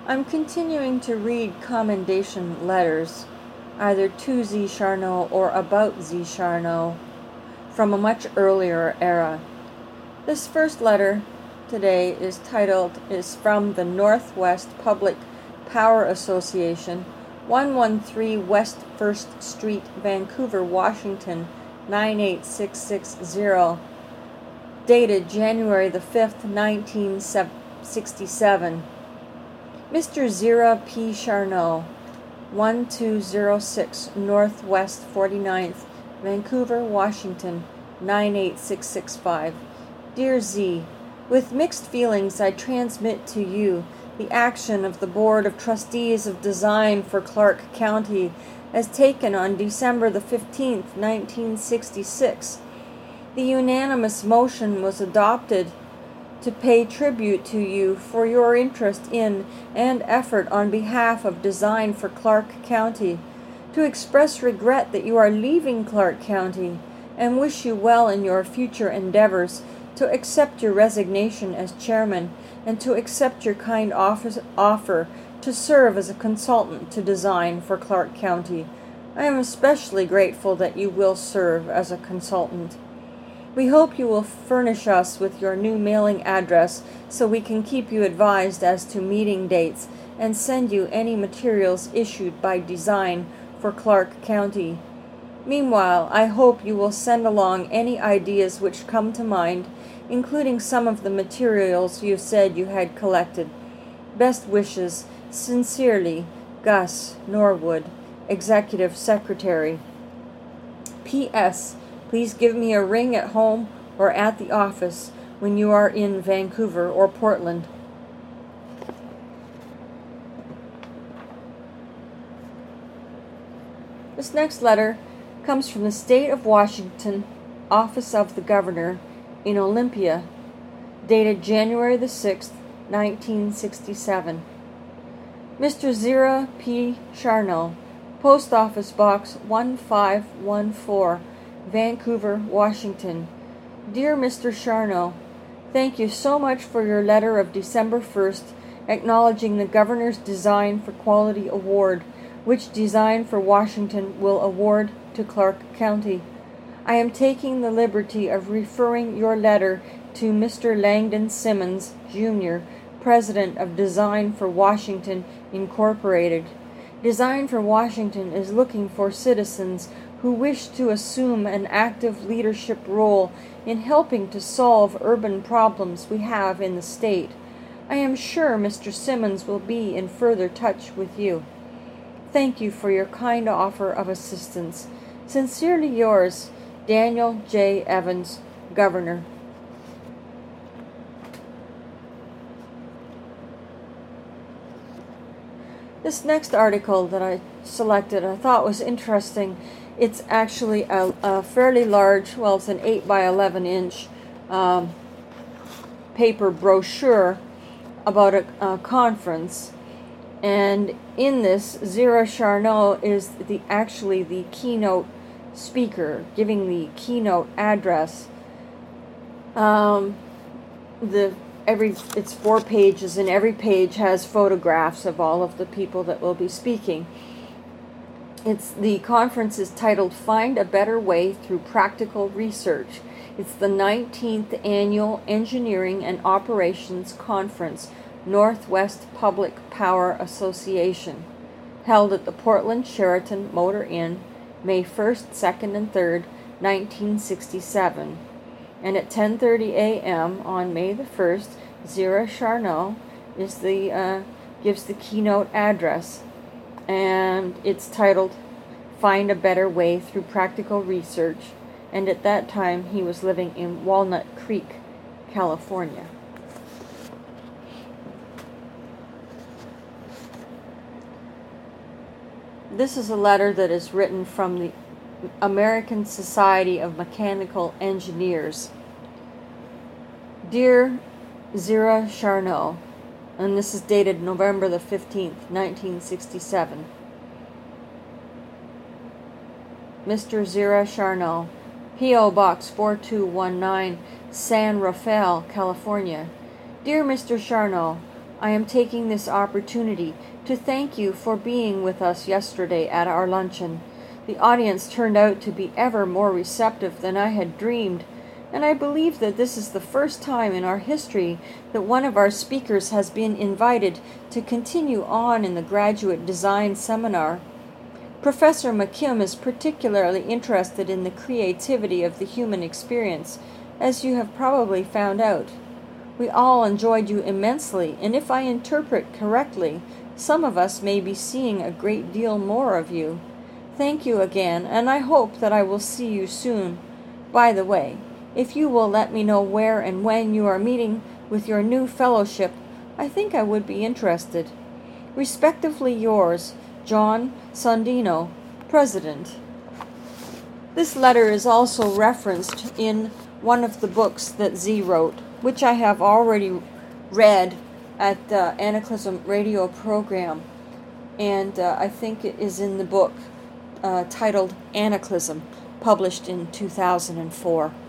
I'm continuing to read commendation letters, either to Z. Charnow or about Z. Charnow, from a much earlier era. This first letter today is from the Northwest Public Power Association, 113 West 1st Street, Vancouver, Washington, 98660, dated January the 5th, 1967. Mr. Zira P. Charnow, 1206 Northwest 49th, Vancouver, Washington, 98665. Dear Z, with mixed feelings I transmit to you the action of the Board of Trustees of Design for Clark County as taken on December the 15th, 1966. The unanimous motion was adopted to pay tribute to you for your interest in and effort on behalf of Design for Clark County, to express regret that you are leaving Clark County, and wish you well in your future endeavors, to accept your resignation as chairman, and to accept your kind offer to serve as a consultant to Design for Clark County. I am especially grateful that you will serve as a consultant. We hope you will furnish us with your new mailing address so we can keep you advised as to meeting dates and send you any materials issued by Design for Clark County. Meanwhile, I hope you will send along any ideas which come to mind, including some of the materials you said you had collected. Best wishes, sincerely, Gus Norwood, Executive Secretary. P.S. Please give me a ring at home or at the office when you are in Vancouver or Portland. This next letter comes from the State of Washington, Office of the Governor, in Olympia, dated January the 6th, 1967. Mr. Zira P. Charnow, Post Office Box 1514, Vancouver, Washington. Dear Mr. Charnow, thank you so much for your letter of December 1st acknowledging the Governor's Design for Quality Award, which Design for Washington will award to Clark County. I am taking the liberty of referring your letter to Mr. Langdon Simmons, Jr., President of Design for Washington, Incorporated. Design for Washington is looking for citizens who wish to assume an active leadership role in helping to solve urban problems we have in the state. I am sure Mr. Simmons will be in further touch with you. Thank you for your kind offer of assistance. Sincerely yours, Daniel J. Evans, Governor. This next article that I selected I thought was interesting. It's actually a fairly large, well, it's an 8 by 11 inch paper brochure about a conference. And in this, Zira Charnow is actually the keynote speaker, giving the keynote address. It's 4 pages, and every page has photographs of all of the people that will be speaking. The conference is titled Find a Better Way Through Practical Research. It's the 19th Annual Engineering and Operations Conference, Northwest Public Power Association, held at the Portland Sheraton Motor Inn, May 1st, 2nd, and 3rd, 1967. And at 10:30 a.m. on May the 1st, Zira Charnow gives the keynote address, and it's titled Find a Better Way Through Practical Research, and at that time he was living in Walnut Creek, California. This is a letter that is written from the American Society of Mechanical Engineers. Dear Zira Charnow, and this is dated November the 15th, 1967. Mr. Zira Charnow, P.O. Box 4219, San Rafael, California. Dear Mr. Charnow, I am taking this opportunity to thank you for being with us yesterday at our luncheon. The audience turned out to be ever more receptive than I had dreamed, and I believe that this is the first time in our history that one of our speakers has been invited to continue on in the graduate design seminar. Professor McKim is particularly interested in the creativity of the human experience, as you have probably found out. We all enjoyed you immensely, and if I interpret correctly, some of us may be seeing a great deal more of you. Thank you again, and I hope that I will see you soon. By the way, if you will let me know where and when you are meeting with your new fellowship, I think I would be interested. Respectively yours, John Sondino, President. This letter is also referenced in one of the books that Z wrote, which I have already read at the Anaclism radio program, and I think it is in the book titled Anaclism, published in 2004.